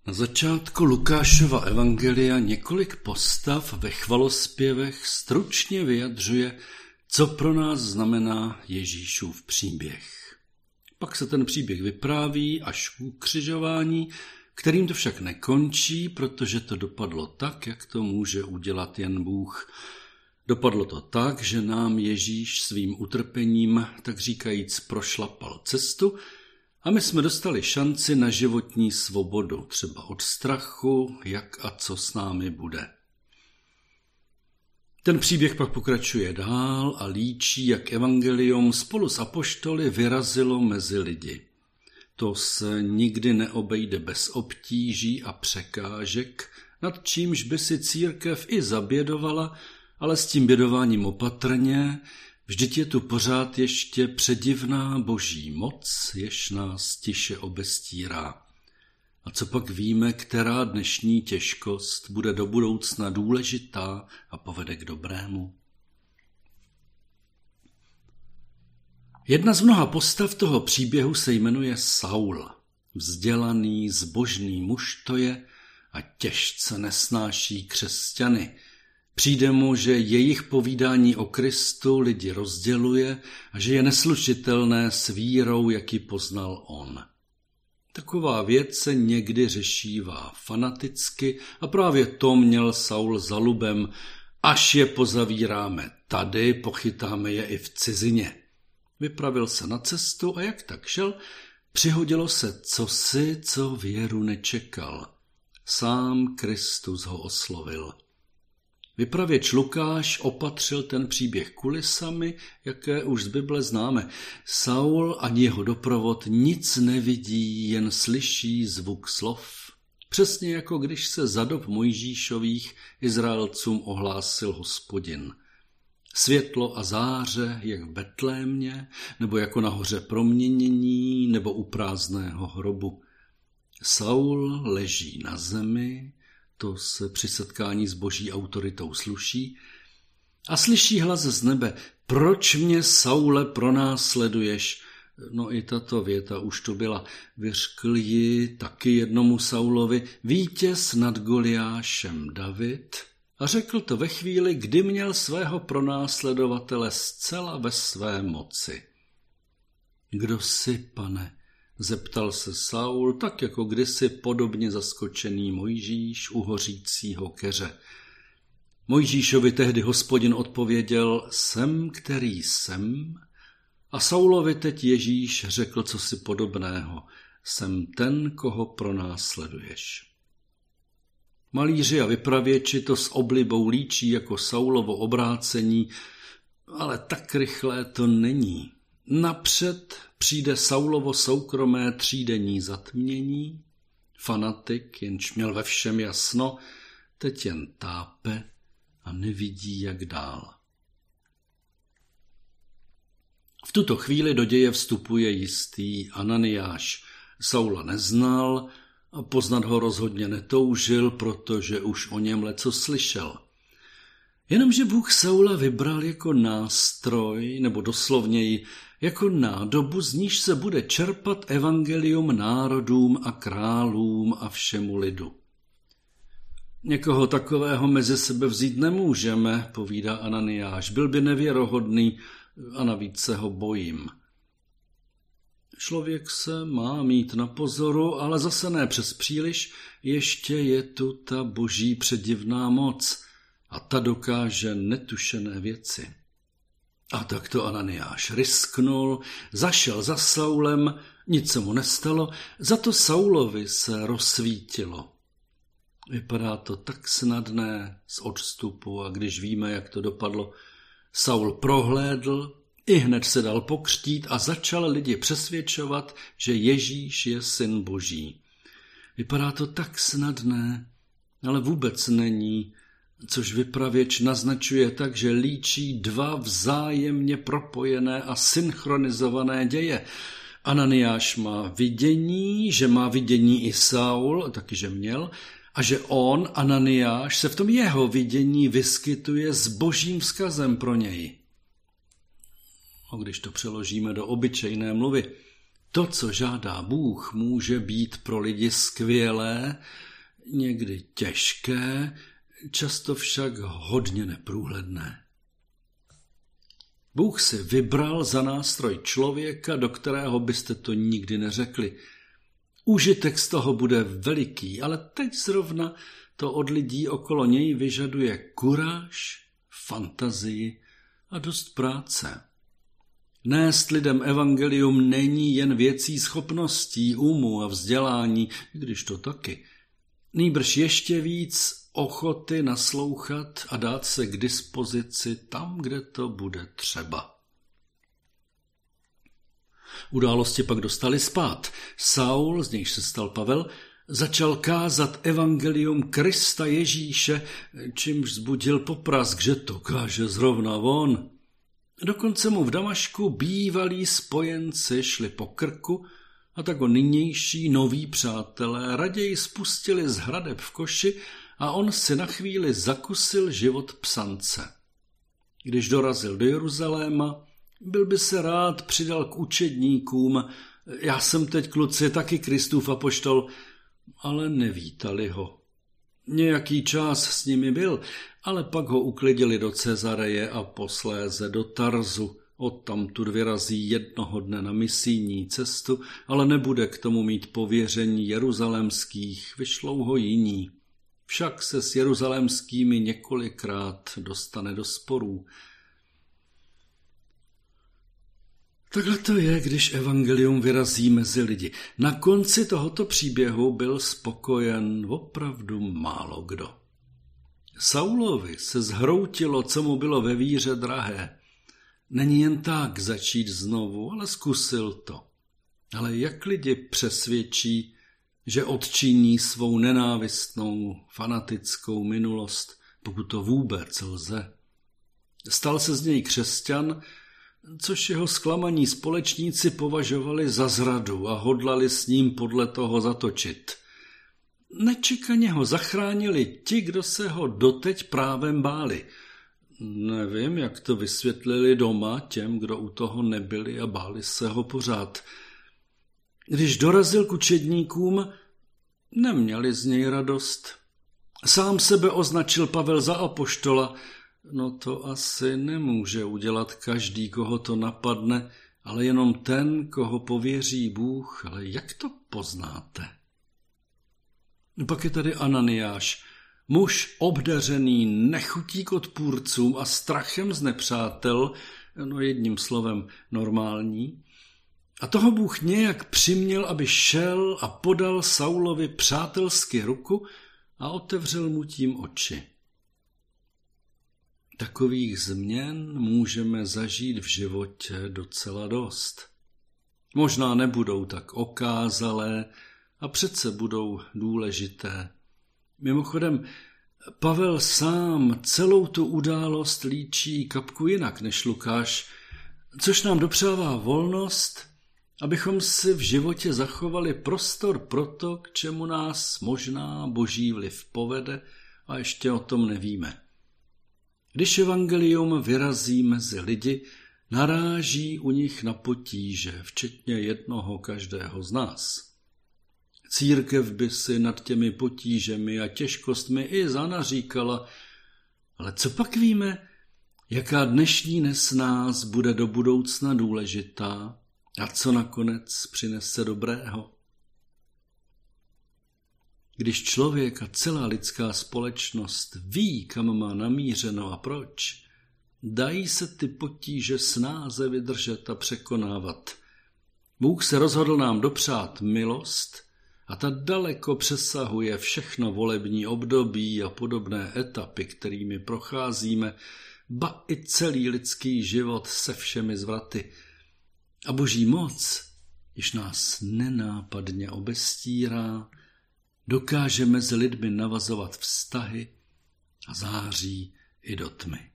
Na začátku Lukášova evangelia několik postav ve chvalospěvech stručně vyjadřuje, co pro nás znamená Ježíšův příběh. Pak se ten příběh vypráví až k ukřižování, kterým to však nekončí, protože to dopadlo tak, jak to může udělat jen Bůh. Dopadlo to tak, že nám Ježíš svým utrpením, tak říkajíc, prošlapal cestu a my jsme dostali šanci na životní svobodu, třeba od strachu, jak a co s námi bude. Ten příběh pak pokračuje dál a líčí, jak evangelium spolu s apoštoly vyrazilo mezi lidi. To se nikdy neobejde bez obtíží a překážek, nad čímž by si církev i zabědovala, ale s tím bědováním opatrně, vždyť je tu pořád ještě předivná boží moc, jež nás tiše obestírá. A co pak víme, která dnešní těžkost bude do budoucna důležitá a povede k dobrému? Jedna z mnoha postav toho příběhu se jmenuje Saul. Vzdělaný, zbožný muž to je a těžce nesnáší křesťany. Přijde mu, že jejich povídání o Kristu lidi rozděluje a že je neslučitelné s vírou, jak ji poznal on. Taková věc se někdy řešívá fanaticky a právě to měl Saul za lubem. Až je pozavíráme tady, pochytáme je i v cizině. Vypravil se na cestu a jak tak šel, přihodilo se cosi, co věru nečekal. Sám Kristus ho oslovil. Vypravěč Lukáš opatřil ten příběh kulisami, jaké už z Bible známe. Saul ani jeho doprovod nic nevidí, jen slyší zvuk slov. Přesně jako když se za dob Mojžíšových Izraelcům ohlásil Hospodin. Světlo a záře, jak v Betlémě, nebo jako na hoře proměnění, nebo u prázdného hrobu. Saul leží na zemi, to se při setkání s boží autoritou sluší, a slyší hlas z nebe: proč mě, Saule, pronásleduješ? No i tato věta už tu byla. Vyřkl ji taky jednomu Saulovi vítěz nad Goliášem David a řekl to ve chvíli, kdy měl svého pronásledovatele zcela ve své moci. Kdo jsi, pane? Zeptal se Saul, tak jako kdysi podobně zaskočený Mojžíš u hořícího keře. Mojžíšovi tehdy Hospodin odpověděl: jsem, který jsem. A Saulovi teď Ježíš řekl cosi podobného: jsem ten, koho pronásleduješ. Malíři a vypravěči to s oblibou líčí jako Saulovo obrácení, ale tak rychlé to není. Napřed přijde Saulovo soukromé třídenní zatmění, fanatik, jenž měl ve všem jasno, teď jen tápe a nevidí, jak dál. V tuto chvíli do děje vstupuje jistý Ananiáš. Saula neznal a poznat ho rozhodně netoužil, protože už o něm leco slyšel. Jenomže Bůh Saula vybral jako nástroj, nebo doslovněji jako nádobu, z níž se bude čerpat evangelium národům a králům a všemu lidu. Někoho takového mezi sebe vzít nemůžeme, povídá Ananiáš, byl by nevěrohodný a navíc se ho bojím. Člověk se má mít na pozoru, ale zase ne přes příliš, ještě je tu ta boží předivná moc a ta dokáže netušené věci. A tak to Ananiáš risknul, zašel za Saulem, nic se mu nestalo, za to Saulovi se rozsvítilo. Vypadá to tak snadné z odstupu a když víme, jak to dopadlo, Saul prohlédl, ihned se dal pokřtít a začal lidi přesvědčovat, že Ježíš je syn Boží. Vypadá to tak snadné, ale vůbec není, což vypravěč naznačuje tak, že líčí dva vzájemně propojené a synchronizované děje. Ananiáš má vidění, že má vidění i Saul, taky že měl, a že on, Ananiáš, se v tom jeho vidění vyskytuje s božím vzkazem pro něj. A když to přeložíme do obyčejné mluvy, To, co žádá Bůh, může být pro lidi skvělé, někdy těžké, často však hodně neprůhledné. Bůh si vybral za nástroj člověka, do kterého byste to nikdy neřekli. Užitek z toho bude veliký, ale teď zrovna to od lidí okolo něj vyžaduje kuráž, fantazii a dost práce. Nést lidem evangelium není jen věcí schopností, umu a vzdělání, když to taky. Nýbrž ještě víc ochoty naslouchat a dát se k dispozici tam, kde to bude třeba. Události pak dostali spát. Saul, z nějž se stal Pavel, začal kázat evangelium Krista Ježíše, čímž vzbudil poprask, že to káže zrovna on. Dokonce mu v Damašku bývalí spojenci šli po krku a tak ho nynější noví přátelé raději spustili z hradeb v koši a on si na chvíli zakusil život psance. Když dorazil do Jeruzaléma, byl by se rád přidal k učedníkům. Já jsem teď, kluci, taky Kristův apoštol, ale nevítali ho. Nějaký čas s nimi byl, ale pak ho uklidili do Cezareje a posléze do Tarzu. Odtamtud vyrazí jednoho dne na misijní cestu, ale nebude k tomu mít pověření jeruzalémských, vyšlou ho jiní. Však se s jeruzalémskými několikrát dostane do sporů. Takhle to je, když evangelium vyrazí mezi lidi. Na konci tohoto příběhu byl spokojen opravdu málo kdo. Saulovi se zhroutilo, co mu bylo ve víře drahé. Není jen tak začít znovu, ale zkusil to. Ale jak lidi přesvědčí, že odčiní svou nenávistnou, fanatickou minulost, pokud to vůbec lze? Stal se z něj křesťan, což jeho zklamaní společníci považovali za zradu a hodlali s ním podle toho zatočit. Nečekaně ho zachránili ti, kdo se ho doteď právem báli. Nevím, jak to vysvětlili doma těm, kdo u toho nebyli a báli se ho pořád. Když dorazil k učedníkům, neměli z něj radost. Sám sebe označil Pavel za apoštola. No to asi nemůže udělat každý, koho to napadne, ale jenom ten, koho pověří Bůh. Ale jak to poznáte? Pak je tady Ananiáš, muž obdařený nechutí k odpůrcům a strachem z nepřátel, no jedním slovem normální. A toho Bůh nějak přiměl, aby šel a podal Saulovi přátelsky ruku a otevřel mu tím oči. Takových změn můžeme zažít v životě docela dost. Možná nebudou tak okázalé a přece budou důležité. Mimochodem, Pavel sám celou tu událost líčí kapku jinak než Lukáš, což nám dopřává volnost, abychom si v životě zachovali prostor pro to, k čemu nás možná boží vliv povede a ještě o tom nevíme. Když evangelium vyrazí mezi lidi, naráží u nich na potíže, včetně jednoho každého z nás. Církev by si nad těmi potížemi a těžkostmi i zanaříkala, ale co pak víme, jaká dnešní nesnáz bude do budoucna důležitá a co nakonec přinese dobrého? Když člověk a celá lidská společnost ví, kam má namířeno a proč, dají se ty potíže snáze vydržet a překonávat. Bůh se rozhodl nám dopřát milost a ta daleko přesahuje všechno volební období a podobné etapy, kterými procházíme, ba i celý lidský život se všemi zvraty. A boží moc, již nás nenápadně obestírá, dokáže mezi lidmi navazovat vztahy a září i do tmy.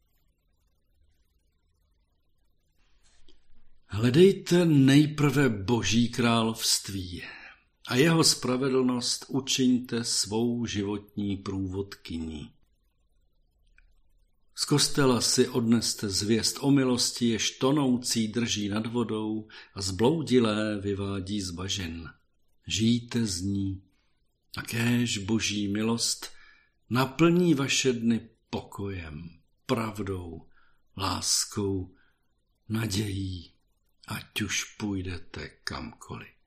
Hledejte nejprve Boží království a jeho spravedlnost učiňte svou životní průvodkyní. kostela si odneste zvěst o milosti, jež tonoucí drží nad vodou a zbloudilé vyvádí z bažin. Žijte z ní a kéž boží milost naplní vaše dny pokojem, pravdou, láskou, nadějí, ať už půjdete kamkoliv.